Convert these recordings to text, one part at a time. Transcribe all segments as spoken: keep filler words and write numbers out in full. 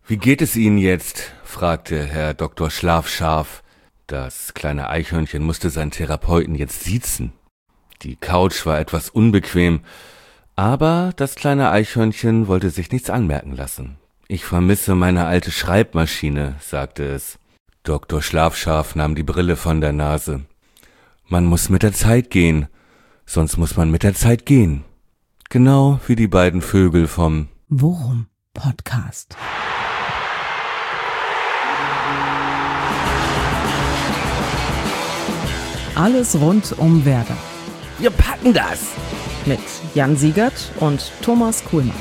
Wie geht es Ihnen jetzt? Fragte Herr Doktor Schlafscharf. Das kleine Eichhörnchen musste seinen Therapeuten jetzt siezen. Die Couch war etwas unbequem, aber das kleine Eichhörnchen wollte sich nichts anmerken lassen. Ich vermisse meine alte Schreibmaschine, sagte es. Doktor Schlafscharf nahm die Brille von der Nase. Man muss mit der Zeit gehen, sonst muss man mit der Zeit gehen. Genau wie die beiden Vögel vom Worum Podcast. Alles rund um Werder. Wir packen das! Mit Jan Siegert und Thomas Kuhlmann.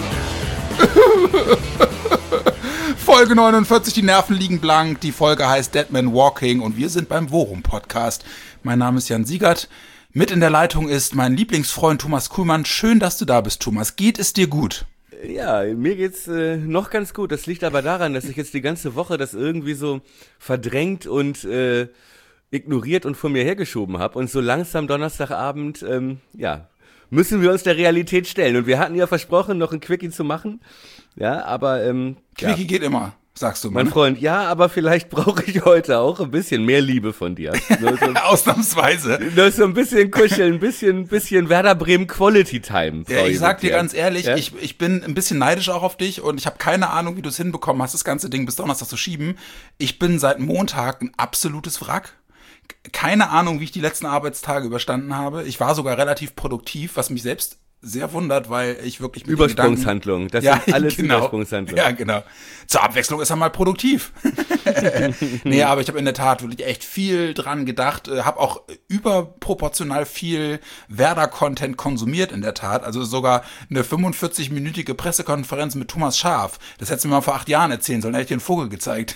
Folge neunundvierzig, die Nerven liegen blank. Die Folge heißt Dead Man Walking und wir sind beim Worum Podcast. Mein Name ist Jan Siegert. Mit in der Leitung ist mein Lieblingsfreund Thomas Kuhlmann. Schön, dass du da bist, Thomas. Geht es dir gut? Ja, mir geht's äh, noch ganz gut. Das liegt aber daran, dass ich jetzt die ganze Woche das irgendwie so verdrängt und äh, ignoriert und vor mir hergeschoben habe. Und so langsam Donnerstagabend, ähm, ja, müssen wir uns der Realität stellen. Und wir hatten ja versprochen, noch ein Quickie zu machen. Ja, aber ähm, Quickie ja. geht immer, sagst du mal. Mein ne? Freund, ja, aber vielleicht brauche ich heute auch ein bisschen mehr Liebe von dir. Nur so, Ausnahmsweise. nur so ein bisschen kuscheln, ein bisschen, bisschen Werder Bremen Quality Time. Ja, ich sag dir dir ganz ehrlich, ja? ich, ich bin ein bisschen neidisch auch auf dich und ich habe keine Ahnung, wie du es hinbekommen hast, das ganze Ding bis Donnerstag zu schieben. Ich bin seit Montag ein absolutes Wrack. Keine Ahnung, wie ich die letzten Arbeitstage überstanden habe. Ich war sogar relativ produktiv, was mich selbst sehr wundert, weil ich wirklich mit Übersprungshandlungen. Das ja, sind alles genau. Übersprungshandlungen. Ja, genau. Zur Abwechslung ist er mal produktiv. Nee, aber ich habe in der Tat wirklich echt viel dran gedacht, habe auch überproportional viel Werder-Content konsumiert in der Tat. Also sogar eine fünfundvierzig-minütige Pressekonferenz mit Thomas Schaf. Das hättest du mir mal vor acht Jahren erzählen sollen, hätte ich dir einen Vogel gezeigt.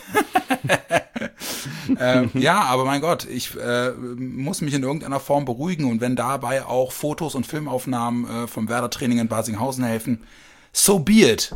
ähm, ja, aber mein Gott, ich äh, muss mich in irgendeiner Form beruhigen und wenn dabei auch Fotos und Filmaufnahmen äh, vom Werder-Training in Barsinghausen helfen, so be it.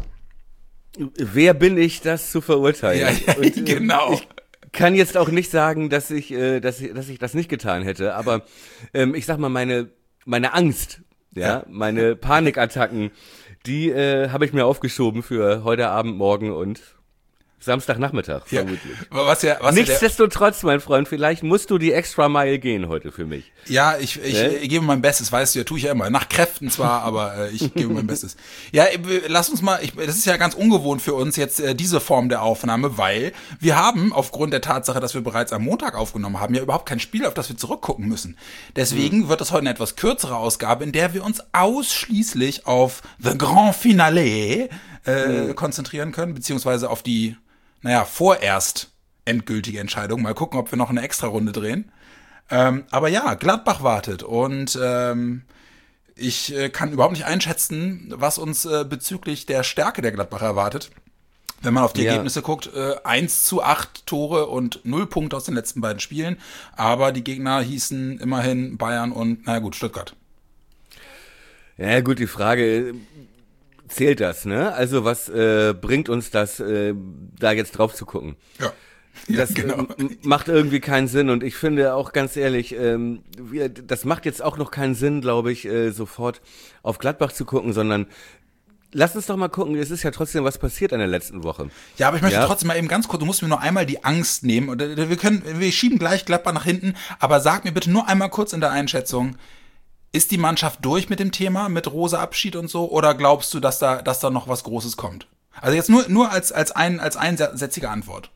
Wer bin ich, das zu verurteilen? Ja, ja, Und, äh, genau. Ich kann jetzt auch nicht sagen, dass ich, äh, dass ich, dass ich das nicht getan hätte, aber ähm, ich sag mal, meine, meine Angst, ja, Ja. meine Panikattacken, die äh, habe ich mir aufgeschoben für heute Abend, morgen und Samstagnachmittag, Ja. vermutlich. Was ja, was ja, der, Nichtsdestotrotz, mein Freund, vielleicht musst du die extra Mile gehen heute für mich. ja, ich, ich Ne? äh, gebe mein Bestes, weißt du ja, tue ich ja immer. Nach Kräften zwar, aber äh, ich gebe mein Bestes. Ja, äh, lass uns mal, ich, das ist ja ganz ungewohnt für uns jetzt äh, diese Form der Aufnahme, weil wir haben aufgrund der Tatsache, dass wir bereits am Montag aufgenommen haben, ja überhaupt kein Spiel, auf das wir zurückgucken müssen. Deswegen wird es heute eine etwas kürzere Ausgabe, in der wir uns ausschließlich auf The Grand Finale äh, Mhm. konzentrieren können, beziehungsweise auf die naja, vorerst endgültige Entscheidung. Mal gucken, ob wir noch eine Extra-Runde drehen. Ähm, aber ja, Gladbach wartet und ähm, ich äh, kann überhaupt nicht einschätzen, was uns äh, bezüglich der Stärke der Gladbacher erwartet. Wenn man auf die Ja. Ergebnisse guckt, äh, eins zu acht Tore und null Punkte aus den letzten beiden Spielen. Aber die Gegner hießen immerhin Bayern und, naja gut, Stuttgart. Ja gut, die Frage, zählt das, ne? Also was äh, bringt uns das, äh, da jetzt drauf zu gucken? Ja. Ja, Das genau. äh, m- macht irgendwie keinen Sinn und ich finde auch ganz ehrlich, ähm, wir, das macht jetzt auch noch keinen Sinn, glaube ich, äh, sofort auf Gladbach zu gucken, sondern lass uns doch mal gucken, es ist ja trotzdem was passiert in der letzten Woche. Ja, aber ich möchte Ja. trotzdem mal eben ganz kurz, du musst mir nur einmal die Angst nehmen. Und, äh, Wir können, wir schieben gleich Gladbach nach hinten, aber sag mir bitte nur einmal kurz in der Einschätzung, ist die Mannschaft durch mit dem Thema, mit Rose Abschied und so, oder glaubst du, dass da, dass da noch was Großes kommt? Also jetzt nur, nur als, als ein, als einsätzige Antwort.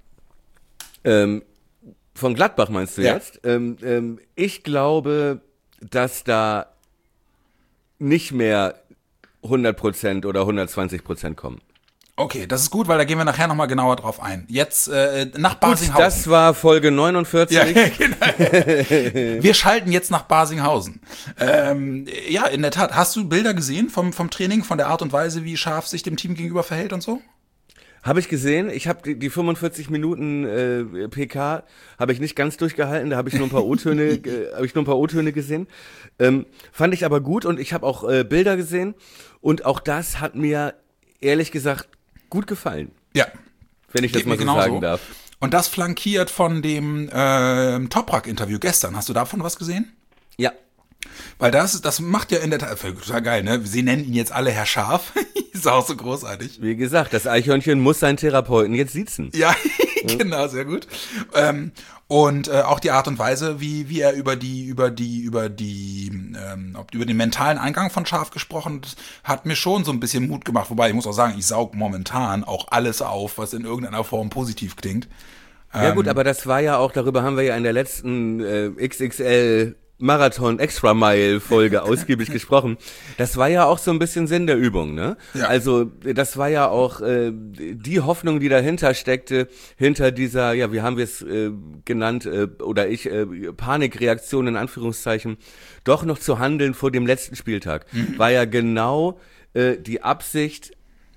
Ähm, von Gladbach meinst du Ja. jetzt? Ähm, ähm, ich glaube, dass da nicht mehr hundert Prozent oder hundertzwanzig Prozent kommen. Okay, das ist gut, weil da gehen wir nachher nochmal genauer drauf ein. Jetzt äh, nach Gut, Barsinghausen. das war Folge neunundvierzig. Ja, genau. Wir schalten jetzt nach Barsinghausen. Ähm, ja, in der Tat. Hast du Bilder gesehen vom, vom Training, von der Art und Weise, wie Schaf sich dem Team gegenüber verhält und so? Habe ich gesehen. Ich habe die, die fünfundvierzig Minuten äh, P K habe ich nicht ganz durchgehalten. Da habe ich nur ein paar O-Töne, äh, habe ich nur ein paar O-Töne gesehen. Ähm, fand ich aber gut und ich habe auch äh, Bilder gesehen und auch das hat mir ehrlich gesagt gut gefallen, Ja. wenn ich das Geht mal mir so genauso. sagen darf. Und das flankiert von dem äh, Toprak-Interview gestern. Hast du davon was gesehen? Ja. Weil das, das macht ja in der Tat, total geil, ne? Sie nennen ihn jetzt alle Herr Scharf. Ist auch so großartig. Wie gesagt, das Eichhörnchen muss seinen Therapeuten jetzt siezen. Ja, genau, sehr gut. Ähm, und äh, auch die Art und Weise, wie wie er über die über die über die ähm, über den mentalen Eingang von Scharf gesprochen hat, hat mir schon so ein bisschen Mut gemacht. Wobei ich muss auch sagen, ich saug momentan auch alles auf, was in irgendeiner Form positiv klingt. Ja gut, aber das war ja auch, darüber haben wir ja in der letzten äh, X X L Marathon Extra Mile Folge ausgiebig gesprochen. Das war ja auch so ein bisschen Sinn der Übung, ne? Ja. Also das war ja auch äh, die Hoffnung, die dahinter steckte, hinter dieser, ja, wie haben wir es äh, genannt, äh, oder ich, äh, Panikreaktion in Anführungszeichen, doch noch zu handeln vor dem letzten Spieltag. Mhm. War ja genau äh, die Absicht,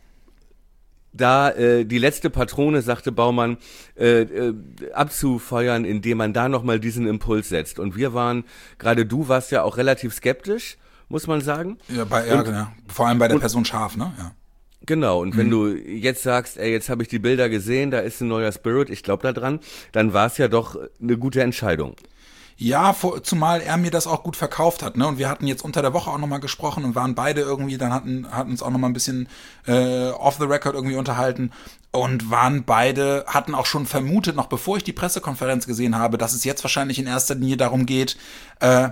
da äh, die letzte Patrone, sagte Baumann, äh, äh, abzufeuern, indem man da nochmal diesen Impuls setzt. Und wir waren, gerade du warst ja auch relativ skeptisch, muss man sagen. Ja, bei, ja, genau. Vor allem bei der und, Person Scharf, ne? Ja. Genau, und mhm. wenn du jetzt sagst, ey, jetzt habe ich die Bilder gesehen, da ist ein neuer Spirit, ich glaube da dran, dann war es ja doch eine gute Entscheidung. Ja, vor, zumal er mir das auch gut verkauft hat, ne? Und wir hatten jetzt unter der Woche auch nochmal gesprochen und waren beide irgendwie, dann hatten, hatten uns auch nochmal ein bisschen äh, off the record irgendwie unterhalten und waren beide, hatten auch schon vermutet, noch bevor ich die Pressekonferenz gesehen habe, dass es jetzt wahrscheinlich in erster Linie darum geht, äh,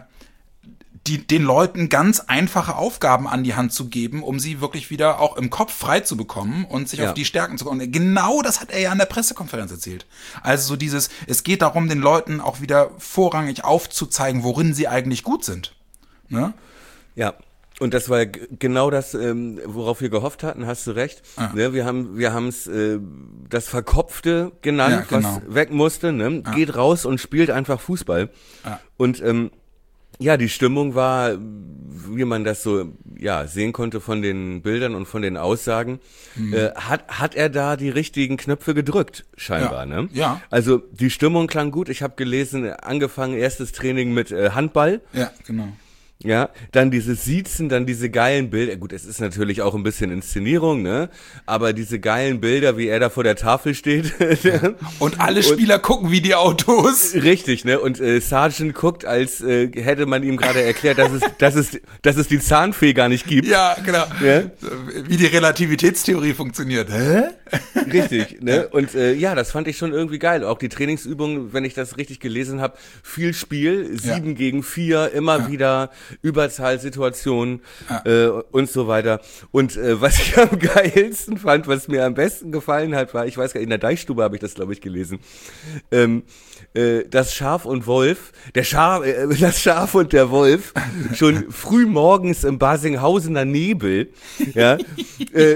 die, den Leuten ganz einfache Aufgaben an die Hand zu geben, um sie wirklich wieder auch im Kopf frei zu bekommen und sich ja. auf die Stärken zu kommen. Genau das hat er ja an der Pressekonferenz erzählt. Also so dieses, es geht darum, den Leuten auch wieder vorrangig aufzuzeigen, worin sie eigentlich gut sind. Ne? Ja. Und das war g- genau das, ähm, worauf wir gehofft hatten, hast du recht. Ah. Ne, wir haben wir haben es äh, das Verkopfte genannt, ja, genau. was weg musste. Ne? Ah. Geht raus und spielt einfach Fußball. Ah. Und ähm, ja, die Stimmung war, wie man das so ja sehen konnte von den Bildern und von den Aussagen, mhm. äh, hat hat er da die richtigen Knöpfe gedrückt, scheinbar, ja. ne? Ja. Also die Stimmung klang gut. Ich habe gelesen, angefangen erstes Training mit äh, Handball. Ja, genau. Ja, dann dieses Siezen, dann diese geilen Bilder. Gut, es ist natürlich auch ein bisschen Inszenierung, ne? Aber diese geilen Bilder, wie er da vor der Tafel steht. Und alle Spieler und, gucken wie die Autos. Richtig, ne? Und äh, Sergeant guckt, als äh, hätte man ihm gerade erklärt, dass es, dass es, dass es die Zahnfee gar nicht gibt. Ja, genau. Ja? Wie die Relativitätstheorie funktioniert. Hä? Richtig, ne? Und äh, ja, das fand ich schon irgendwie geil. Auch die Trainingsübungen, wenn ich das richtig gelesen habe, viel Spiel, sieben ja. gegen vier, immer ja. wieder Überzahlsituationen ja. äh, und so weiter. Und äh, was ich am geilsten fand, was mir am besten gefallen hat, war, ich weiß gar nicht, in der Deichstube habe ich das, glaube ich, gelesen, ähm, äh, das Schaf und Wolf, der Schaf, äh, das Schaf und der Wolf schon früh morgens im Basinghausener Nebel, ja, äh,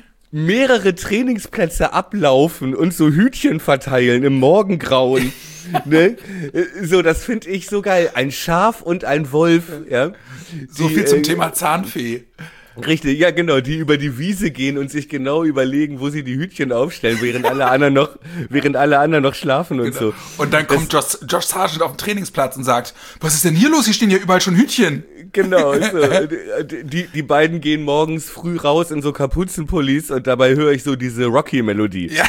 mehrere Trainingsplätze ablaufen und so Hütchen verteilen im Morgengrauen. Ne? So, das finde ich so geil. Ein Schaf und ein Wolf. Ja? Die, so viel zum äh, Thema Zahnfee. Richtig, ja genau, die über die Wiese gehen und sich genau überlegen, wo sie die Hütchen aufstellen, während alle anderen noch, während alle anderen noch schlafen und genau. so. Und dann kommt Josh, Josh Sargent auf den Trainingsplatz und sagt, was ist denn hier los? Hier stehen ja überall schon Hütchen. Genau, so. die, die beiden gehen morgens früh raus in so Kapuzenpullis und dabei höre ich so diese Rocky-Melodie. Ja.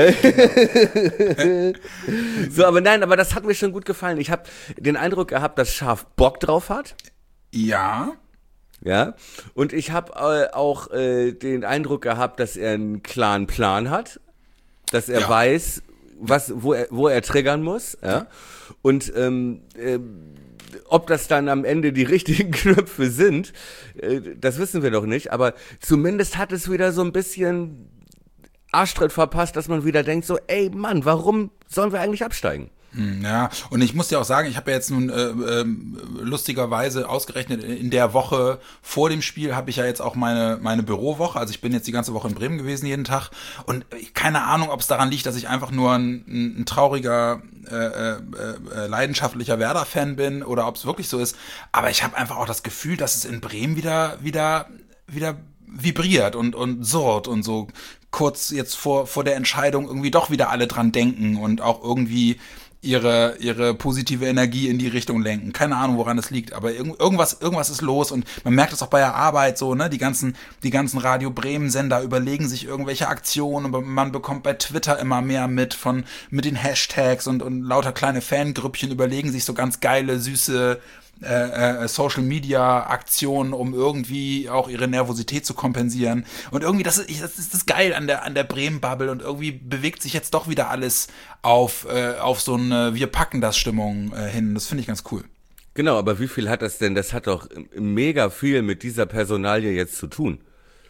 So, aber nein, aber das hat mir schon gut gefallen. Ich habe den Eindruck gehabt, dass Schaf Bock drauf hat. Ja. Ja, und ich habe äh, auch äh, den Eindruck gehabt, dass er einen klaren Plan hat, dass er ja. weiß, was, wo er, wo er triggern muss, ja, ja. und ähm, äh, ob das dann am Ende die richtigen Knöpfe sind, äh, das wissen wir doch nicht, aber zumindest hat es wieder so ein bisschen Arschtritt verpasst, dass man wieder denkt so, ey Mann, warum sollen wir eigentlich absteigen? Ja, und ich muss dir auch sagen, ich habe ja jetzt nun äh, äh, lustigerweise ausgerechnet, in der Woche vor dem Spiel habe ich ja jetzt auch meine meine Bürowoche, also ich bin jetzt die ganze Woche in Bremen gewesen jeden Tag und keine Ahnung, ob es daran liegt, dass ich einfach nur ein, ein, ein trauriger, äh, äh, äh, leidenschaftlicher Werder-Fan bin oder ob es wirklich so ist, aber ich habe einfach auch das Gefühl, dass es in Bremen wieder wieder wieder vibriert und und surrt und so kurz jetzt vor vor der Entscheidung irgendwie doch wieder alle dran denken und auch irgendwie ihre ihre positive Energie in die Richtung lenken. Keine Ahnung, woran es liegt, aber irg- irgendwas irgendwas ist los und man merkt es auch bei der Arbeit so, ne, die ganzen die ganzen Radio Bremen Sender überlegen sich irgendwelche Aktionen und man bekommt bei Twitter immer mehr mit von mit den Hashtags und und lauter kleine Fangrüppchen überlegen sich so ganz geile süße äh, äh, Social-Media-Aktionen, um irgendwie auch ihre Nervosität zu kompensieren. Und irgendwie, das ist, das ist das geil an der, an der Bremen-Bubble und irgendwie bewegt sich jetzt doch wieder alles auf, äh, auf so eine Wir packen das Stimmung äh, hin. Das finde ich ganz cool. Genau, aber wie viel hat das denn? Das hat doch mega viel mit dieser Personalie jetzt zu tun.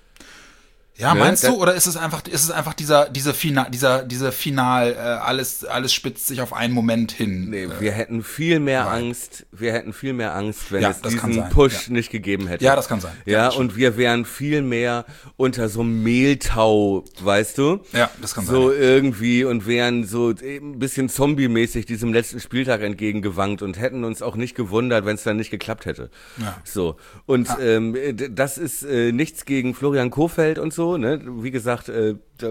Ja, Ne? meinst Da- du, oder ist es einfach, ist es einfach dieser, diese Final, dieser, dieser Final, äh, alles, alles spitzt sich auf einen Moment hin? Nee, äh, wir hätten viel mehr Vibe. Angst, wir hätten viel mehr Angst, wenn Ja, es das kann diesen sein, Push ja. nicht gegeben hätte. Ja, das kann sein. Ja, Ja, das stimmt. und wir wären viel mehr unter so einem Mehltau, weißt du? Ja, das kann So sein. irgendwie und wären so ein bisschen zombie-mäßig diesem letzten Spieltag entgegengewankt und hätten uns auch nicht gewundert, wenn es dann nicht geklappt hätte. Ja. So. Und ähm, d- das ist äh, nichts gegen Florian Kohfeldt und so, ne? Wie gesagt, äh, da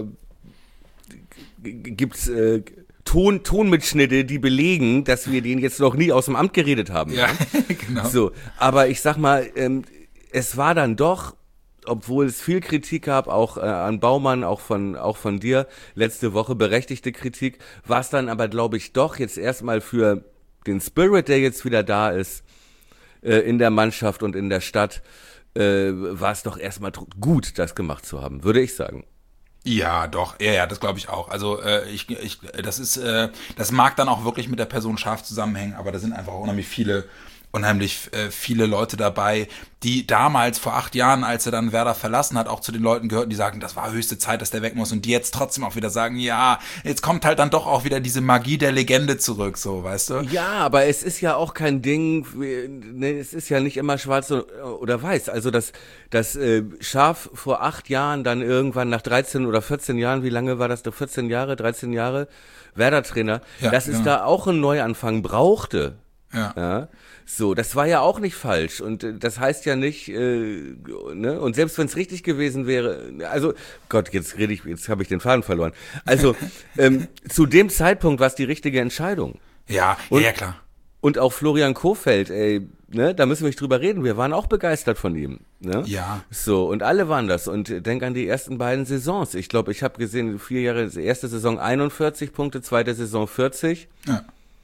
g- g- gibt's äh, Ton, Tonmitschnitte, die belegen, dass wir den jetzt noch nie aus dem Amt geredet haben. Ja, genau. So, aber ich sag mal, ähm, es war dann doch, obwohl es viel Kritik gab, auch äh, an Baumann, auch von auch von dir letzte Woche berechtigte Kritik, war es dann aber, glaube ich, doch jetzt erstmal für den Spirit, der jetzt wieder da ist, äh, in der Mannschaft und in der Stadt, äh, war es doch erstmal tr- gut, das gemacht zu haben, würde ich sagen. Ja, doch, ja, ja, das glaube ich auch. Also äh, ich, ich, das ist, äh, das mag dann auch wirklich mit der Person scharf zusammenhängen, aber da sind einfach unheimlich viele, unheimlich äh, viele Leute dabei, die damals vor acht Jahren, als er dann Werder verlassen hat, auch zu den Leuten gehörten, die sagen, das war höchste Zeit, dass der weg muss, und die jetzt trotzdem auch wieder sagen, ja, jetzt kommt halt dann doch auch wieder diese Magie der Legende zurück, so, weißt du? Ja, aber es ist ja auch kein Ding, ne, es ist ja nicht immer schwarz oder weiß. Also das, das äh, Schaf vor acht Jahren dann irgendwann nach dreizehn oder vierzehn Jahren, wie lange war das? Da vierzehn Jahre, dreizehn Jahre, Werder-Trainer, Ja, dass es genau. da auch einen Neuanfang brauchte. Ja. Ja, so, das war ja auch nicht falsch und äh, das heißt ja nicht, äh, ne, und selbst wenn es richtig gewesen wäre, also, Gott, jetzt rede ich, jetzt habe ich den Faden verloren. Also, ähm, zu dem Zeitpunkt war es die richtige Entscheidung. Ja, Und- ja, ja, klar. Und auch Florian Kohfeldt, ey, ne, da müssen wir nicht drüber reden. Wir waren auch begeistert von ihm, ne? Ja. So, und alle waren das. Und äh, denk an die ersten beiden Saisons. Ich glaube, ich habe gesehen, vier Jahre, erste Saison einundvierzig Punkte, zweite Saison vierzig. Ja.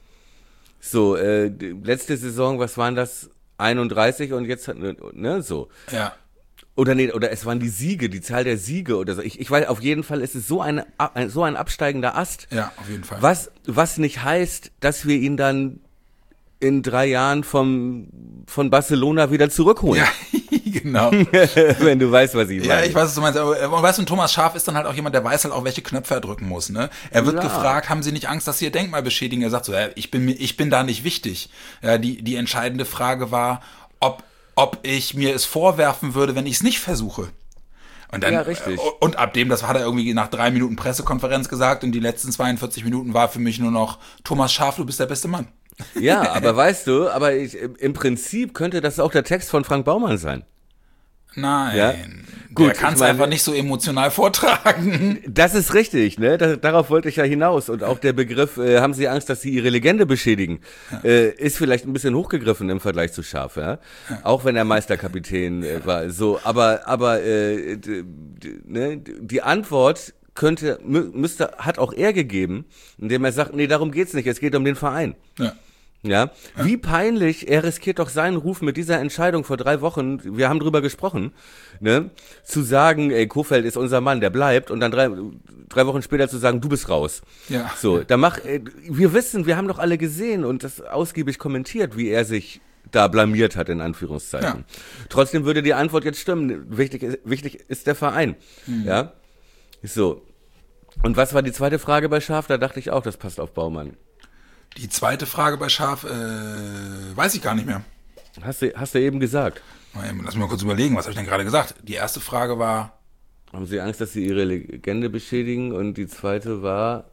So, äh, die letzte Saison, was waren das? einunddreißig und jetzt, ne, so. Ja. Oder nee, oder es waren die Siege, die Zahl der Siege oder so. Ich, ich weiß, auf jeden Fall ist es so eine, ein, so ein absteigender Ast. Ja, auf jeden Fall. Was, was nicht heißt, dass wir ihn dann in drei Jahren vom, von Barcelona wieder zurückholen. Ja, genau. Wenn du weißt, was ich meine. Ja, ich weiß, was du meinst. Aber äh, weißt du, Thomas Schaaf ist dann halt auch jemand, der weiß halt auch, welche Knöpfe er drücken muss. Ne? Er wird Ja. gefragt, haben Sie nicht Angst, dass Sie Ihr Denkmal beschädigen? Er sagt so, ja, ich bin mir, ich bin da nicht wichtig. Ja, die, die entscheidende Frage war, ob, ob ich mir es vorwerfen würde, wenn ich es nicht versuche. Und dann, Ja, richtig. äh, Und ab dem, das hat er irgendwie nach drei Minuten Pressekonferenz gesagt, und die letzten zweiundvierzig Minuten war für mich nur noch, Thomas Schaaf, du bist der beste Mann. Ja, aber weißt du, aber ich, im Prinzip könnte das auch der Text von Frank Baumann sein. Nein, Ja. der Gut, kann es ich meine- einfach nicht so emotional vortragen. Das ist richtig, ne? Da, darauf wollte ich ja hinaus. Und auch der Begriff, äh, haben Sie Angst, dass Sie Ihre Legende beschädigen, äh, ist vielleicht ein bisschen hochgegriffen im Vergleich zu Scharf, ja? Auch wenn er Meisterkapitän äh, war. So, aber, aber äh, d, d, ne? Die Antwort könnte, mü- müsste, hat auch er gegeben, indem er sagt, nee, darum geht's nicht, es geht um den Verein. Ja. Ja, wie peinlich, er riskiert doch seinen Ruf mit dieser Entscheidung vor drei Wochen, wir haben drüber gesprochen, ne, zu sagen, ey, Kohfeldt ist unser Mann, der bleibt, und dann drei, drei Wochen später zu sagen, du bist raus. Ja. So, da mach, äh, wir wissen, wir haben doch alle gesehen und das ausgiebig kommentiert, wie er sich da blamiert hat, in Anführungszeichen. Ja. Trotzdem würde die Antwort jetzt stimmen, wichtig ist, wichtig ist der Verein, ja, so. Und was war die zweite Frage bei Scharf? Da dachte ich auch, das passt auf Baumann. Die zweite Frage bei Scharf, äh, weiß ich gar nicht mehr. Hast du, hast du eben gesagt. Lass mich mal kurz überlegen, was habe ich denn gerade gesagt? Die erste Frage war, Haben Sie Angst, dass Sie Ihre Legende beschädigen? Und die zweite war...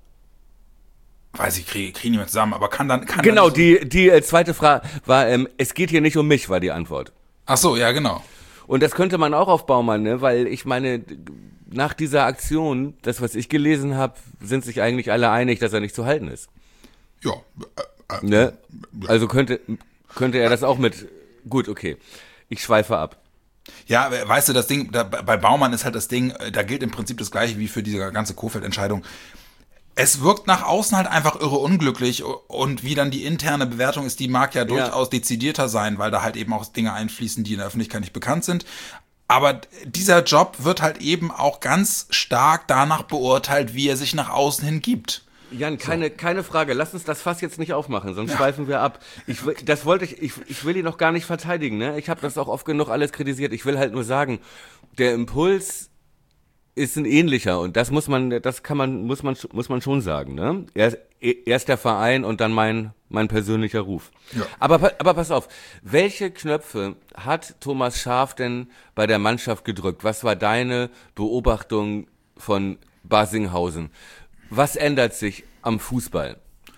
weiß ich, kriege krieg nicht mehr zusammen, aber kann dann... Kann Genau, dann nicht die, die äh, zweite Frage war, ähm, es geht hier nicht um mich, war die Antwort. so, ach so, ja, genau. Und das könnte man auch auf Baumann, ne? Weil ich meine, nach dieser Aktion, das, was ich gelesen habe, sind sich eigentlich alle einig, dass er nicht zu halten ist. Ja, äh, äh, Ne? Also könnte, könnte er das auch mit... Gut, okay. Ich schweife ab. ja, weißt du, das Ding, da, bei Baumann ist halt das Ding, äh, da gilt im Prinzip das Gleiche wie für diese ganze Kohfeldt-Entscheidung. Es wirkt nach außen halt einfach irre unglücklich und wie dann die interne Bewertung ist, die mag ja durchaus ja. dezidierter sein, weil da halt eben auch Dinge einfließen, die in der Öffentlichkeit nicht bekannt sind. Aber dieser Job wird halt eben auch ganz stark danach beurteilt, wie er sich nach außen hin gibt. Jan, keine, so. keine Frage. Lass uns das Fass jetzt nicht aufmachen, sonst ja. schweifen wir ab. Ich, das wollte ich, ich, ich will ihn noch gar nicht verteidigen, ne? Ich habe das auch oft genug alles kritisiert. Ich will halt nur sagen, der Impuls ist ein ähnlicher und das muss man, das kann man, muss man, muss man schon sagen, ne? Erst, erst der Verein und dann mein, mein persönlicher Ruf. Ja. Aber, aber pass auf, welche Knöpfe hat Thomas Schaaf denn bei der Mannschaft gedrückt? Was war deine Beobachtung von Barsinghausen? Was ändert sich am Fußball?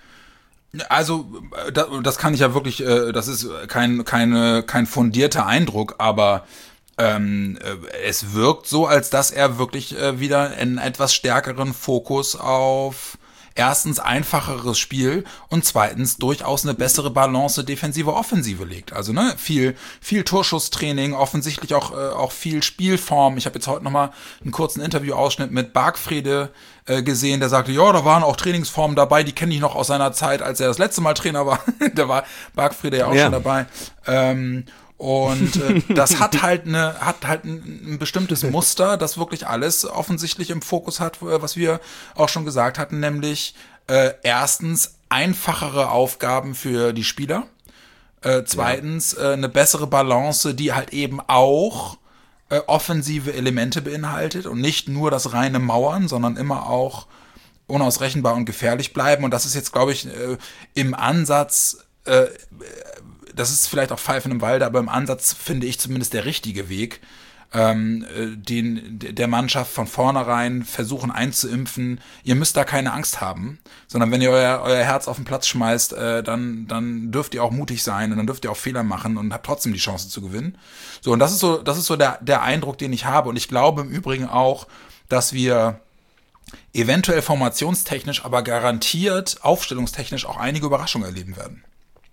Also, das kann ich ja wirklich, das ist kein, keine, kein fundierter Eindruck, aber Ähm, es wirkt so, als dass er wirklich äh, wieder einen etwas stärkeren Fokus auf erstens einfacheres Spiel und zweitens durchaus eine bessere Balance defensive Offensive legt. Also ne, viel viel Torschusstraining, offensichtlich auch äh, auch viel Spielform. Ich habe jetzt heute nochmal einen kurzen Interviewausschnitt mit Bargfrede äh, gesehen, der sagte, ja, da waren auch Trainingsformen dabei, die kenne ich noch aus seiner Zeit, als er das letzte Mal Trainer war. Da war Bargfrede ja auch ja. schon dabei. Ähm, Und äh, das hat halt eine hat halt ein, ein bestimmtes Muster, das wirklich alles offensichtlich im Fokus hat, was wir auch schon gesagt hatten, nämlich äh, erstens einfachere Aufgaben für die Spieler, äh, zweitens äh, eine bessere Balance, die halt eben auch äh, offensive Elemente beinhaltet und nicht nur das reine Mauern, sondern immer auch unausrechenbar und gefährlich bleiben. Und das ist jetzt, glaube ich, äh, im Ansatz äh, das ist vielleicht auch Pfeifen im Walde, aber im Ansatz finde ich zumindest der richtige Weg, ähm, den der Mannschaft von vornherein versuchen einzuimpfen, ihr müsst da keine Angst haben, sondern wenn ihr euer, euer Herz auf den Platz schmeißt, äh, dann, dann dürft ihr auch mutig sein und dann dürft ihr auch Fehler machen und habt trotzdem die Chance zu gewinnen. So, und das ist so, das ist so der, der Eindruck, den ich habe. Und ich glaube im Übrigen auch, dass wir eventuell formationstechnisch, aber garantiert aufstellungstechnisch auch einige Überraschungen erleben werden.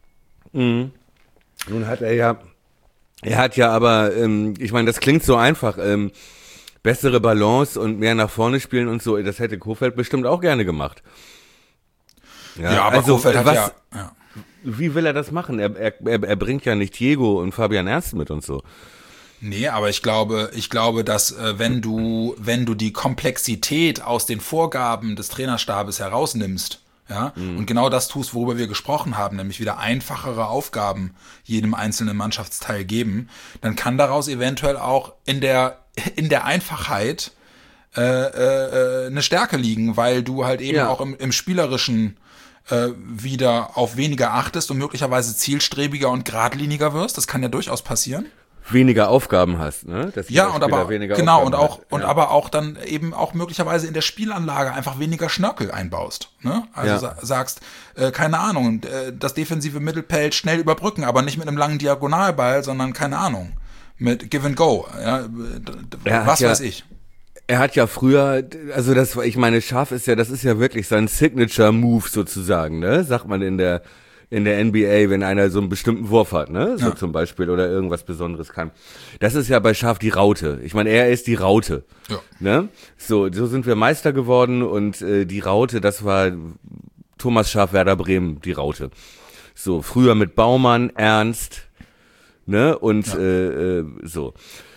Mhm. Nun hat er ja, er hat ja aber, ähm, ich meine, das klingt so einfach, ähm, bessere Balance und mehr nach vorne spielen und so, das hätte Kohfeldt bestimmt auch gerne gemacht. Ja, ja aber also, Kohfeldt hat was, ja, ja. Wie will er das machen? Er, er, er bringt ja nicht Diego und Fabian Ernst mit und so. Nee, aber ich glaube, ich glaube, dass äh, wenn du, wenn du die Komplexität aus den Vorgaben des Trainerstabes herausnimmst, ja, mhm. und genau das tust, worüber wir gesprochen haben, nämlich wieder einfachere Aufgaben jedem einzelnen Mannschaftsteil geben, dann kann daraus eventuell auch in der in der Einfachheit äh, äh, eine Stärke liegen, weil du halt eben ja. auch im, im Spielerischen äh, wieder auf weniger achtest und möglicherweise zielstrebiger und geradliniger wirst. Das kann ja durchaus passieren. Weniger Aufgaben hast, ne? Dass ja, und aber weniger genau Aufgaben und auch hat. und ja. aber auch dann eben auch möglicherweise in der Spielanlage einfach weniger Schnörkel einbaust, ne? Also ja. sa- sagst äh, keine Ahnung, äh, das defensive Mittelfeld schnell überbrücken, aber nicht mit einem langen Diagonalball, sondern keine Ahnung, mit Give and Go, ja, er was ja, weiß ich. Er hat ja früher, also das, ich meine, Schaaf ist ja, das ist ja wirklich sein Signature Move sozusagen, ne? Sagt man in der in der N B A, wenn einer so einen bestimmten Wurf hat, ne, so ja. zum Beispiel, oder irgendwas Besonderes kann. Das ist ja bei Schaaf die Raute. Ich meine, er ist die Raute, ja. ne? So, so sind wir Meister geworden und äh, die Raute, das war Thomas Schaaf, Werder Bremen, die Raute. So, früher mit Baumann, Ernst, ne, und ja. äh, äh, so.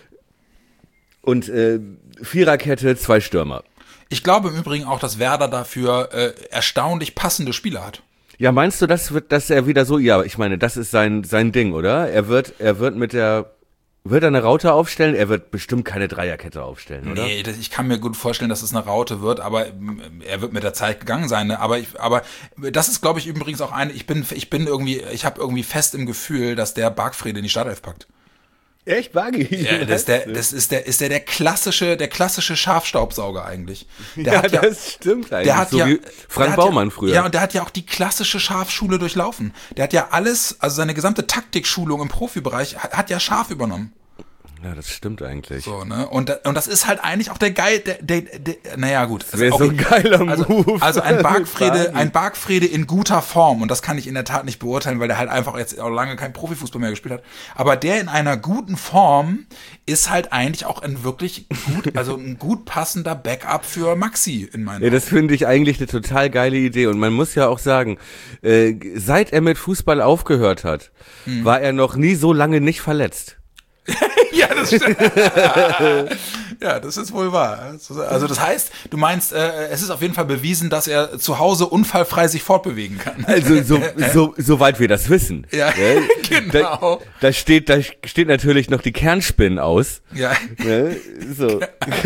Und äh, Viererkette, zwei Stürmer. Ich glaube im Übrigen auch, dass Werder dafür äh, erstaunlich passende Spieler hat. Ja, meinst du, das wird, dass er wieder so, ja, ich meine, das ist sein, sein Ding, oder? Er wird, er wird mit der, wird er eine Raute aufstellen? Er wird bestimmt keine Dreierkette aufstellen, oder? Nee, das, ich kann mir gut vorstellen, dass es eine Raute wird, aber er wird mit der Zeit gegangen sein, ne? Aber ich, aber das ist, glaube ich, übrigens auch eine, ich bin, ich bin irgendwie, ich habe irgendwie fest im Gefühl, dass der Bargfrede in die Startelf packt. Echt, Buggy? Ja, das, ist der, das ist der, ist der, der klassische, der klassische Schafstaubsauger eigentlich. Der ja, hat ja, das stimmt eigentlich. Der hat so ja, wie Frank Baumann ja, früher. Ja, und der hat ja auch die klassische Schafschule durchlaufen. Der hat ja alles, also seine gesamte Taktikschulung im Profibereich hat, hat ja Schaf übernommen. Ja, das stimmt eigentlich. So, ne? Und, und das ist halt eigentlich auch der geil, der, der, der naja, gut. Das wäre so ein geiler Move. Also, also ein Bargfrede, ein Bargfrede in guter Form, und das kann ich in der Tat nicht beurteilen, weil der halt einfach jetzt auch lange kein Profifußball mehr gespielt hat. Aber der in einer guten Form ist halt eigentlich auch ein wirklich gut, also ein gut passender Backup für Maxi in meinen Ja, das finde ich eigentlich eine total geile Idee. Und man muss ja auch sagen, äh, seit er mit Fußball aufgehört hat, hm. war er noch nie so lange nicht verletzt. Ja, das stimmt. Ja, das ist wohl wahr. Also das heißt, du meinst, äh, es ist auf jeden Fall bewiesen, dass er zu Hause unfallfrei sich fortbewegen kann. Also so, so, soweit wir das wissen. Ja, ja, genau. Da, da steht, da steht natürlich noch die Kernspinnen aus. Ja. Ne? So.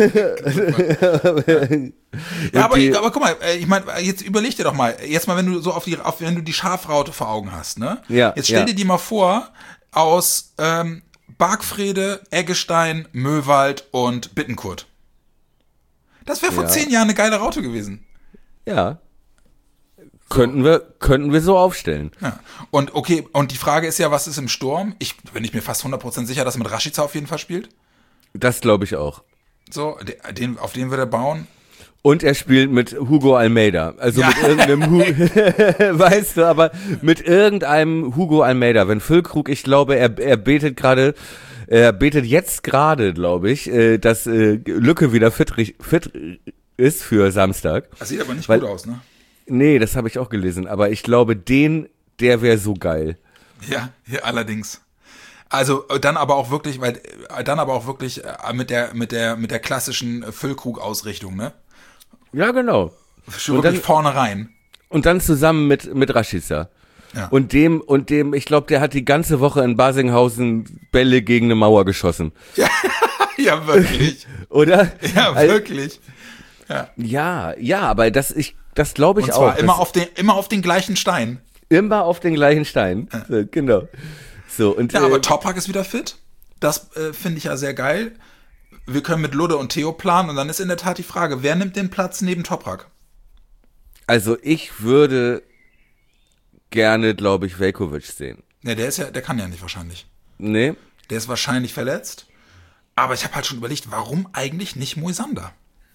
Ja, aber, die, aber guck mal, ich meine, jetzt überleg dir doch mal, jetzt mal, wenn du so auf die, auf, wenn du die Schafraute vor Augen hast, ne? Ja. Jetzt stell ja. dir die mal vor, aus ähm, Bargfrede, Eggestein, Möwald und Bittenkurt. Das wäre vor ja. zehn Jahren eine geile Raute gewesen. Ja. So. Könnten wir, könnten wir so aufstellen. Ja. Und okay, und die Frage ist ja, was ist im Sturm? Ich bin ich mir fast hundert Prozent sicher, dass er mit Rashica auf jeden Fall spielt. Das glaube ich auch. So, den, auf den wird er bauen. Und er spielt mit Hugo Almeida. Also ja. mit irgendeinem Hu weißt du, aber mit irgendeinem Hugo Almeida. Wenn Füllkrug, ich glaube, er, er betet gerade, er betet jetzt gerade, glaube ich, äh, dass äh, Lücke wieder fit, fit ist für Samstag. Das sieht aber nicht Weil, gut aus, ne? Nee, das habe ich auch gelesen. Aber ich glaube, den, der wäre so geil. Ja, ja, allerdings. Also dann aber auch wirklich, weil dann aber auch wirklich mit der mit der mit der klassischen Füllkrug-Ausrichtung, ne? Ja, genau. Schon und wirklich dann, vorne rein. Und dann zusammen mit mit Rashica. Ja. Und dem und dem, ich glaube, der hat die ganze Woche in Basinghausen Bälle gegen eine Mauer geschossen. Ja, ja wirklich. Oder? Ja, wirklich. Ja, ja, ja, aber das ich das glaube ich und zwar auch. immer auf den immer auf den gleichen Stein. Immer auf den gleichen Stein. Ja. So, genau. So und ja, äh, aber Toprak ist wieder fit. Das äh, finde ich ja sehr geil. Wir können mit Ludde und Theo planen, und dann ist in der Tat die Frage, wer nimmt den Platz neben Toprak? Also ich würde gerne, glaube ich, Veljković sehen. Ja, der ist ja, der kann ja nicht wahrscheinlich. Nee. Der ist wahrscheinlich verletzt. Aber ich habe halt schon überlegt, warum eigentlich nicht Moisander?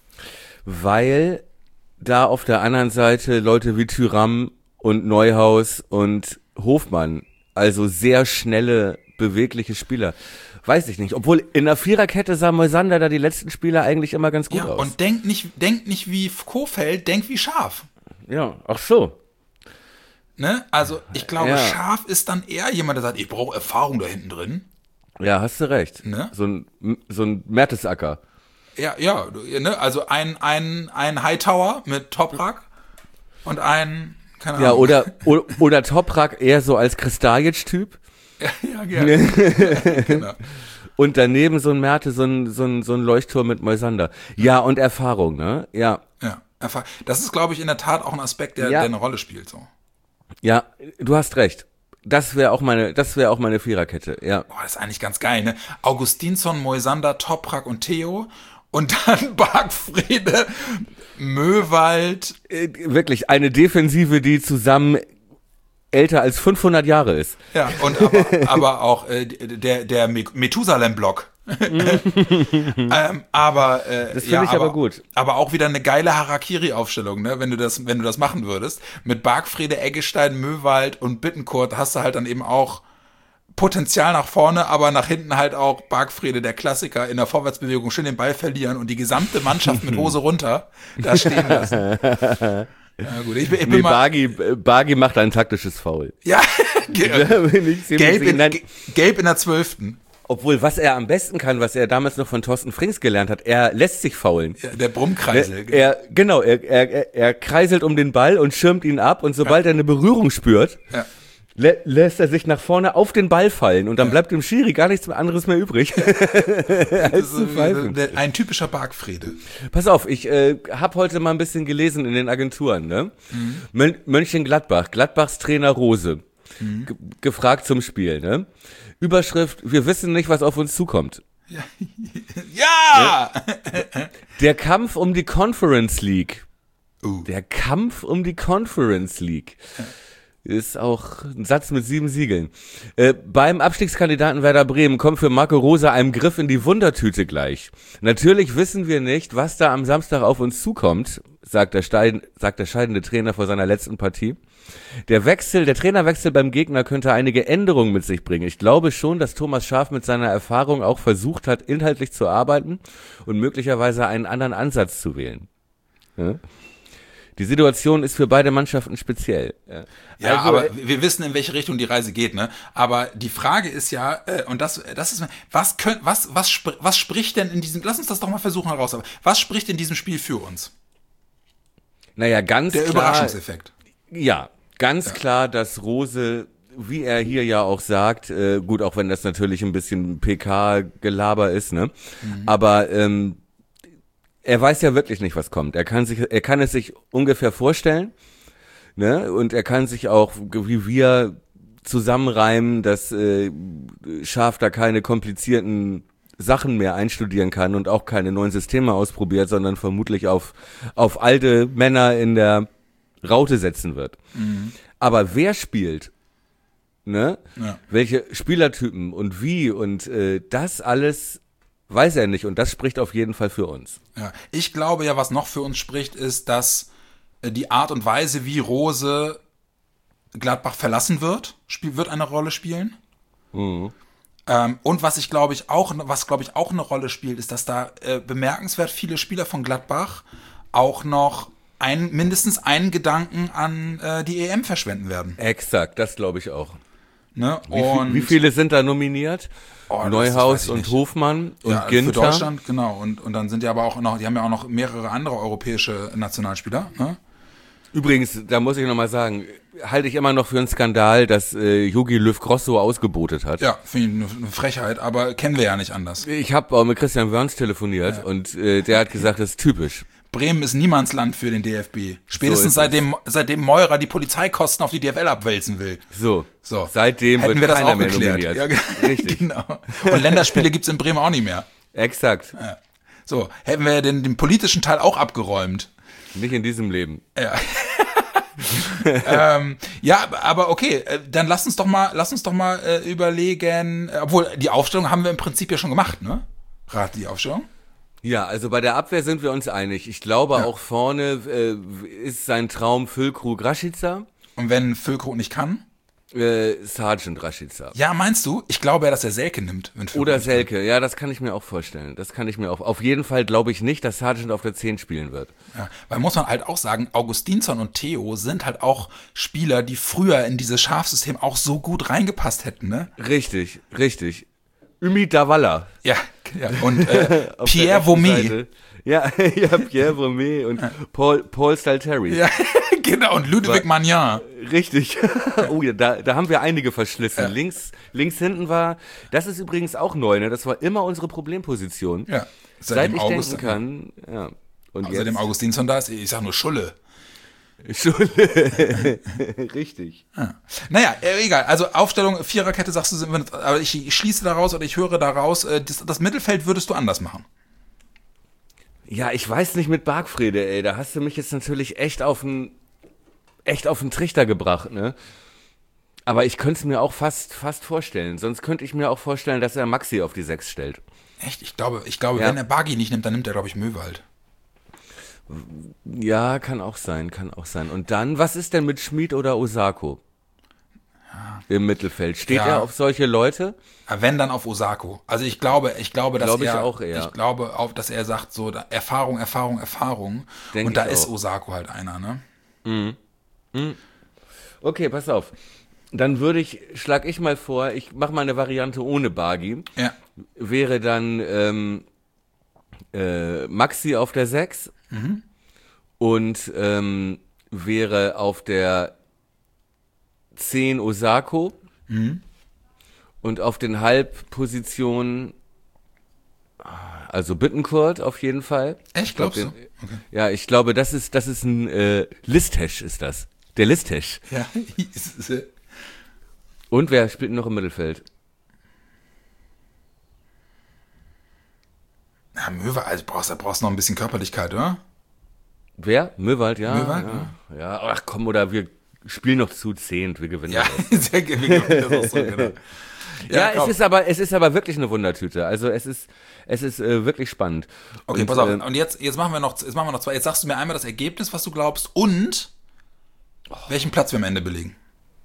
Weil da auf der anderen Seite Leute wie Thuram und Neuhaus und Hofmann, also sehr schnelle, bewegliche Spieler. Weiß ich nicht. Obwohl in der Viererkette sah Moisander da die letzten Spieler eigentlich immer ganz gut ja, aus. Und denkt nicht, denkt nicht wie Kohfeldt, denkt wie Schaf. Ja, ach so. Ne? Also ich glaube, ja. Schaf ist dann eher jemand, der sagt, ich brauche Erfahrung da hinten drin. Ja, hast du recht. Ne? So ein, so ein Mertesacker. Ja, ja, ne? Also ein, ein, ein Hightower mit Toprak und ein, keine Ahnung. Ja, oder, oder, oder Toprak eher so als Kristajic-Typ. Ja, ja, gerne. Genau. Und daneben so ein Merte, so ein, so ein, so ein Leuchtturm mit Moisander. Ja, und Erfahrung, ne? Ja. Ja, Erfahrung. Das ist, glaube ich, in der Tat auch ein Aspekt, der, ja. der eine Rolle spielt, so. Ja, du hast recht. Das wäre auch meine, das wäre auch meine Viererkette, ja. Boah, das ist eigentlich ganz geil, ne? Augustinsson, Moisander, Toprak und Theo. Und dann Bargfrede, Möwald. Äh, wirklich, eine Defensive, die zusammen älter als fünfhundert Jahre ist. Ja, und aber, aber auch äh, der, der Methusalem-Block. ähm, aber äh, das finde ja, ich aber, aber gut. Aber auch wieder eine geile Harakiri-Aufstellung, ne? Wenn du das, wenn du das machen würdest. Mit Bargfrede, Eggestein, Möwald und Bittenkurt hast du halt dann eben auch Potenzial nach vorne, aber nach hinten halt auch Bargfrede, der Klassiker, in der Vorwärtsbewegung schön den Ball verlieren und die gesamte Mannschaft mit Hose runter da stehen lassen. Ja, gut, ich bin, ich bin nee, mal, Bargi, Bargi macht ein taktisches Foul. Ja, gelb, gelb, in, gelb in der zwölften. Obwohl, was er am besten kann, was er damals noch von Thorsten Frings gelernt hat, er lässt sich faulen. Ja, der Brummkreisel. Er, er, genau, er, er, er kreiselt um den Ball und schirmt ihn ab, und sobald ja. er eine Berührung spürt, ja. lä- lässt er sich nach vorne auf den Ball fallen, und dann ja. bleibt dem Schiri gar nichts anderes mehr übrig. als zu pfeifen. Ein typischer Bargfrede. Pass auf, ich äh, habe heute mal ein bisschen gelesen in den Agenturen, ne? Mhm. Mön- Mönchengladbach, Gladbachs Trainer Rose, mhm. ge- gefragt zum Spiel, ne? Überschrift: Wir wissen nicht, was auf uns zukommt. Ja! Ja! Der Kampf um die Conference League. Uh. Der Kampf um die Conference League. Ist auch ein Satz mit sieben Siegeln. Äh, beim Abstiegskandidaten Werder Bremen kommt für Marco Rose ein Griff in die Wundertüte gleich. Natürlich wissen wir nicht, was da am Samstag auf uns zukommt, sagt der, Stein, sagt der scheidende Trainer vor seiner letzten Partie. Der Wechsel, der Trainerwechsel beim Gegner könnte einige Änderungen mit sich bringen. Ich glaube schon, dass Thomas Schaaf mit seiner Erfahrung auch versucht hat, inhaltlich zu arbeiten und möglicherweise einen anderen Ansatz zu wählen. Ja? Die Situation ist für beide Mannschaften speziell. Ja, ja also, aber wir wissen, in welche Richtung die Reise geht, ne? Aber die Frage ist ja, äh, und das, das ist, was könnt, was, was, spr- was spricht denn in diesem, lass uns das doch mal versuchen heraus, was spricht in diesem Spiel für uns? Naja, ganz Der klar. Überraschungseffekt. Ja, ganz Ja. klar, dass Rose, wie er hier ja auch sagt, äh, gut, auch wenn das natürlich ein bisschen P K-Gelaber ist, ne? Mhm. Aber, ähm, er weiß ja wirklich nicht, was kommt. Er kann sich, er kann es sich ungefähr vorstellen, ne? Und er kann sich auch, wie wir, zusammenreimen, dass äh, Schaaf da keine komplizierten Sachen mehr einstudieren kann und auch keine neuen Systeme ausprobiert, sondern vermutlich auf auf alte Männer in der Raute setzen wird. Mhm. Aber wer spielt, ne? Ja. Welche Spielertypen und wie und äh, das alles weiß er nicht und das spricht auf jeden Fall für uns. Ja, ich glaube ja, was noch für uns spricht, ist, dass die Art und Weise, wie Rose Gladbach verlassen wird, spiel, wird eine Rolle spielen. Mhm. Ähm, und was ich glaube ich auch, was glaube ich auch eine Rolle spielt, ist, dass da äh, bemerkenswert viele Spieler von Gladbach auch noch ein, mindestens einen Gedanken an äh, die E M verschwenden werden. Exakt, das glaube ich auch. Ne? Wie, und wie viele sind da nominiert? Oh, Neuhaus und nicht. Hofmann und ja, Ginter. Für Deutschland, genau. Und, und dann sind ja aber auch noch, die haben ja auch noch mehrere andere europäische Nationalspieler. Ne? Übrigens, da muss ich nochmal sagen, halte ich immer noch für einen Skandal, dass äh, Jogi Löw Grosso ausgebotet hat. Ja, finde ich eine Frechheit, aber kennen wir ja nicht anders. Ich habe auch mit Christian Wörns telefoniert ja. und äh, der hat gesagt, das ist typisch. Bremen ist Niemandsland für den D F B. Spätestens so seitdem, seitdem Meurer die Polizeikosten auf die D F L abwälzen will. So, so. Seitdem hätten wird wir das keiner auch mehr geklärt. nominiert. Ja, richtig. Genau. Und Länderspiele gibt's in Bremen auch nicht mehr. Exakt. Ja. So, hätten wir den, den politischen Teil auch abgeräumt. Nicht in diesem Leben. Ja. ähm, ja, aber okay, dann lass uns doch mal, lass uns doch mal äh, überlegen, obwohl die Aufstellung haben wir im Prinzip ja schon gemacht, ne? Rat die Aufstellung? Ja, also bei der Abwehr sind wir uns einig. Ich glaube ja. auch vorne äh, ist sein Traum Füllkrug Rashica. Und wenn Füllkrug nicht kann? Äh, Sergeant Rashica. Ja, meinst du? Ich glaube ja, dass er Selke nimmt. Wenn Füllkrug Oder Selke, kann. Ja, das kann ich mir auch vorstellen. Das kann ich mir auch. Auf jeden Fall glaube ich nicht, dass Sergeant auf der zehn spielen wird. Ja, weil muss man halt auch sagen, Augustinsson und Theo sind halt auch Spieler, die früher in dieses Schafsystem auch so gut reingepasst hätten, ne? Richtig, richtig. Ümit Davala. Ja, ja. Und äh, Pierre Vomé. Ja, ja, Pierre Vomé und Paul, Paul Stalteri. Ja, genau, und Ludwig Magnan. Richtig. Oh ja, da, da haben wir einige verschlissen. Ja. Links, links hinten war, das ist übrigens auch neu, ne? Das war immer unsere Problemposition. Ja. Seit ich August, denken kann. Ja. Und außerdem Augustinsson da ist, ich sag nur Schulle. Schulle. Richtig. Ja. Naja, egal. Also Aufstellung, Viererkette sagst du, sind wir, aber ich, ich schließe daraus oder ich höre daraus, das, das Mittelfeld würdest du anders machen. Ja, ich weiß nicht mit Bargfrede, ey. Da hast du mich jetzt natürlich echt auf einen echt auf den Trichter gebracht, ne? Aber ich könnte es mir auch fast fast vorstellen. Sonst könnte ich mir auch vorstellen, dass er Maxi auf die sechs stellt. Echt? Ich glaube, ich glaube, ja. Wenn er Bargi nicht nimmt, dann nimmt er, glaube ich, Möwald. Ja, kann auch sein, kann auch sein. Und dann, was ist denn mit Schmid oder Osako? Ja. Im Mittelfeld. Steht ja. er auf solche Leute? Wenn, dann auf Osako. Also ich glaube, ich glaube, dass glaube er, ich auch eher. ich glaube auch, dass er sagt so, da, Erfahrung, Erfahrung, Erfahrung. Denk und da ist auch. Osako halt einer, ne? Mhm. Mhm. Okay, pass auf. Dann würde ich, schlag ich mal vor, ich mache mal eine Variante ohne Bargi. Ja. Wäre dann ähm, äh, Maxi auf der sechs mhm. und ähm, wäre auf der zehn Osako mhm. und auf den Halbpositionen, also Bittencourt auf jeden Fall. Echt, glaubst du? Okay. Ja, ich glaube, das ist, das ist ein äh, Listesh ist das. Der Listesh. Ja. Und wer spielt noch im Mittelfeld? Na, Möwald, also brauchst du brauchst noch ein bisschen Körperlichkeit, oder? Wer? Möwald, ja. Möwald, ja. ja. Ach komm, oder wir spiel noch zu zehnt, wir gewinnen Ja, das. sehr, wir gewinnen das auch so, genau. Ja, Ja, es ist aber, es ist aber wirklich eine Wundertüte. Also es ist, es ist äh, wirklich spannend. Okay, und, pass auf. Äh, Und jetzt, jetzt machen wir noch, jetzt machen wir noch zwei. Jetzt sagst du mir einmal das Ergebnis, was du glaubst und oh. welchen Platz wir am Ende belegen.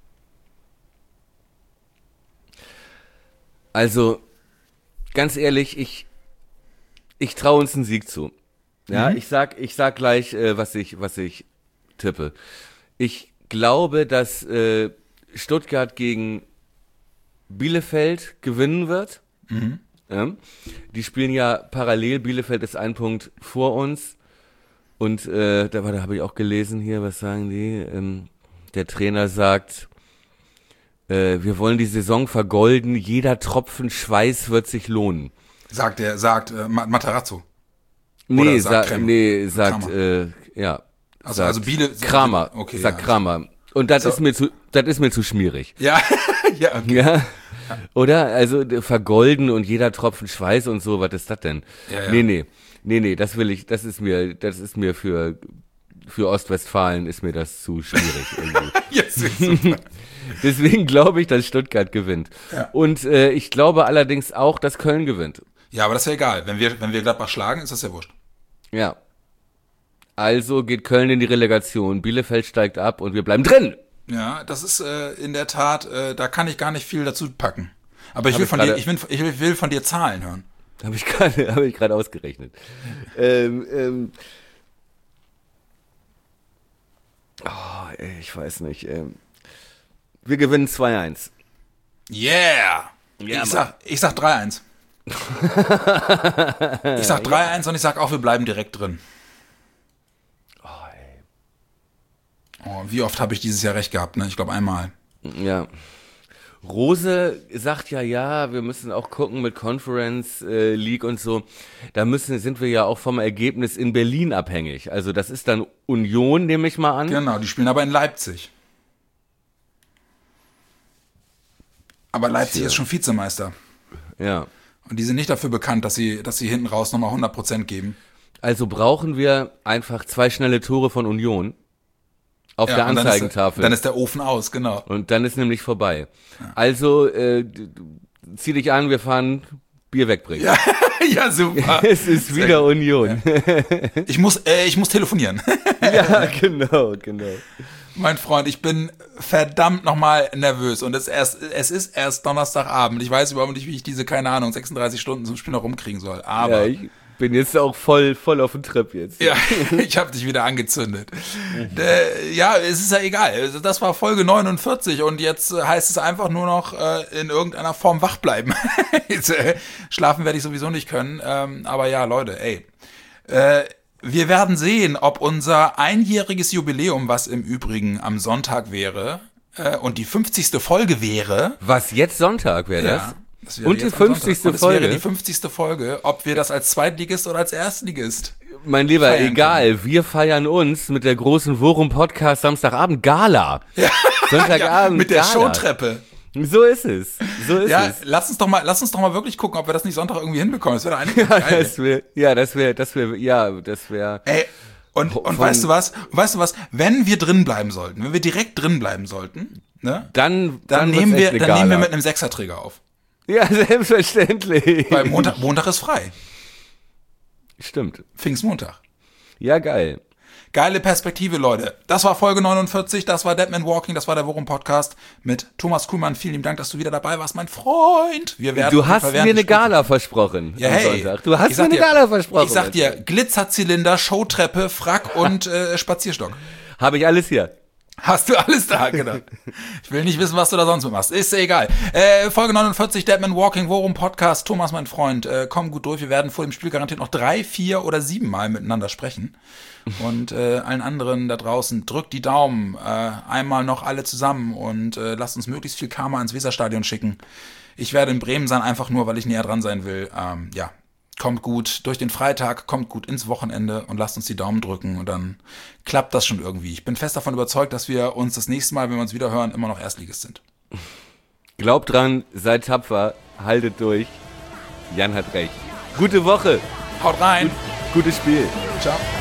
Also, ganz ehrlich, ich, ich traue uns einen Sieg zu. Ja, mhm. ich sag, ich sag gleich, äh, was ich, was ich tippe. Ich glaube, dass äh, Stuttgart gegen Bielefeld gewinnen wird. Mhm. Ja. Die spielen ja parallel. Bielefeld ist ein Punkt vor uns. Und äh, da, da habe ich auch gelesen hier, was sagen die? Ähm, der Trainer sagt, äh, wir wollen die Saison vergolden. Jeder Tropfen Schweiß wird sich lohnen. Sagt er, sagt äh, Matarazzo. Nee, sagt, sa- nee, sagt, äh, ja. Also, sagt also Biele, Kramer, okay, sagt ja. Kramer. Und das So. ist mir zu, das ist mir zu schmierig. Ja, ja, okay. Ja. Oder? Also vergolden und jeder Tropfen Schweiß und so, was ist das denn? Ja, ja. Nee, nee. Nee, nee, das will ich, das ist mir, das ist mir für, für Ostwestfalen ist mir das zu schwierig irgendwie. Jetzt ist super. Deswegen glaube ich, dass Stuttgart gewinnt. Ja. Und äh, ich glaube allerdings auch, dass Köln gewinnt. Ja, aber das ist ja egal. Wenn wir, wenn wir Gladbach schlagen, ist das ja wurscht. Ja. Also geht Köln in die Relegation, Bielefeld steigt ab und wir bleiben drin. Ja, das ist äh, in der Tat, äh, da kann ich gar nicht viel dazu packen. Aber ich Hab will ich von grade- dir, ich will, ich will, will von dir Zahlen hören. Habe ich gerade, habe ich gerade ausgerechnet. ähm, ähm, oh, ey, ich weiß nicht. Ähm, wir gewinnen zwei eins. Yeah! Ja, ich, sag, ich sag drei eins. Ich sag drei eins und ich sag auch, wir bleiben direkt drin. Oh, ey. Oh, wie oft habe ich dieses Jahr recht gehabt, ne? Ich glaube einmal. Ja. Rose sagt ja, ja, wir müssen auch gucken mit Conference äh, League und so. Da müssen, sind wir ja auch vom Ergebnis in Berlin abhängig. Also das ist dann Union, nehme ich mal an. Genau, die spielen aber in Leipzig. Aber Leipzig Tja. ist schon Vizemeister. Ja. Und die sind nicht dafür bekannt, dass sie, dass sie hinten raus nochmal hundert Prozent geben. Also brauchen wir einfach zwei schnelle Tore von Union auf Ja, der und dann ist- Anzeigentafel. Dann ist der Ofen aus, genau. Und dann ist nämlich vorbei. Also, äh, d- d- zieh dich an, wir fahren Bier wegbringen. Ja, ja, super. Es ist Sehr wieder gut. Union. Ich muss, äh, ich muss telefonieren. Ja, genau, genau. Mein Freund, ich bin verdammt nochmal nervös und es, erst, es ist erst Donnerstagabend. Ich weiß überhaupt nicht, wie ich diese, keine Ahnung, sechsunddreißig Stunden zum Spiel noch rumkriegen soll. Aber Ja, ich bin jetzt auch voll, voll auf dem Trip jetzt. ja, ich habe dich wieder angezündet. äh, ja, es ist ja egal. Also das war Folge neunundvierzig und jetzt äh, heißt es einfach nur noch äh, in irgendeiner Form wach bleiben. jetzt, äh, schlafen werde ich sowieso nicht können. Ähm, aber ja, Leute, ey. Äh, wir werden sehen, ob unser einjähriges Jubiläum, was im Übrigen am Sonntag wäre, äh, und die fünfzigste Folge wäre. Was, jetzt Sonntag wäre das? Ja, das wäre Und die jetzt am Sonntag. fünfzigste Und es wäre Folge? die fünfzigste Folge, ob wir das als Zweitligist oder als Erstligist. Mein Lieber, Feiern egal, wir feiern uns mit der großen Worum-Podcast Samstagabend Gala. Ja. Sonntagabend Ja, mit der Gala. Showtreppe. So ist es, so ist Ja, es. lass uns doch mal, lass uns doch mal wirklich gucken, ob wir das nicht Sonntag irgendwie hinbekommen. Das wäre doch eigentlich Ja, geil. das wäre, ja, das wäre, das wäre, ja, das wäre. Ey, und, und Von- weißt du was? Weißt du was? Wenn wir drin bleiben sollten, wenn wir direkt drin bleiben sollten, ne? Dann, Dann, wird's nehmen echt wir, eine dann Gala. nehmen wir mit einem Sechserträger auf. Ja, selbstverständlich. Weil Montag, Montag ist frei. Stimmt. Pfingstmontag. Ja, geil. Geile Perspektive, Leute. Das war Folge neunundvierzig, das war Dead Man Walking, das war der Worum-Podcast mit Thomas Kuhlmann. Vielen lieben Dank, dass du wieder dabei warst, mein Freund. Wir werden Du auf jeden hast Fall mir während eine des Spiels- Gala versprochen Ja, am hey. Sonntag. Du hast Ich mir sag eine dir- Gala versprochen. Ich sag dir, Glitzerzylinder, Showtreppe, Frack und äh, Spazierstock. Habe ich alles hier. Hast du alles da, genau. Ich will nicht wissen, was du da sonst mit machst. Ist ja egal. Äh, Folge neunundvierzig, Dead Man Walking, Worum Podcast. Thomas, mein Freund, äh, komm gut durch. Wir werden vor dem Spiel garantiert noch drei, vier oder sieben Mal miteinander sprechen. Und äh, allen anderen da draußen, drückt die Daumen. Äh, einmal noch alle zusammen und äh, lasst uns möglichst viel Karma ins Weserstadion schicken. Ich werde in Bremen sein, einfach nur, weil ich näher dran sein will. Ähm, ja, kommt gut durch den Freitag, kommt gut ins Wochenende und lasst uns die Daumen drücken und dann klappt das schon irgendwie. Ich bin fest davon überzeugt, dass wir uns das nächste Mal, wenn wir uns wieder hören, immer noch Erstligist sind. Glaubt dran, seid tapfer, haltet durch. Jan hat recht. Gute Woche, Haut rein. gutes Spiel. Ciao.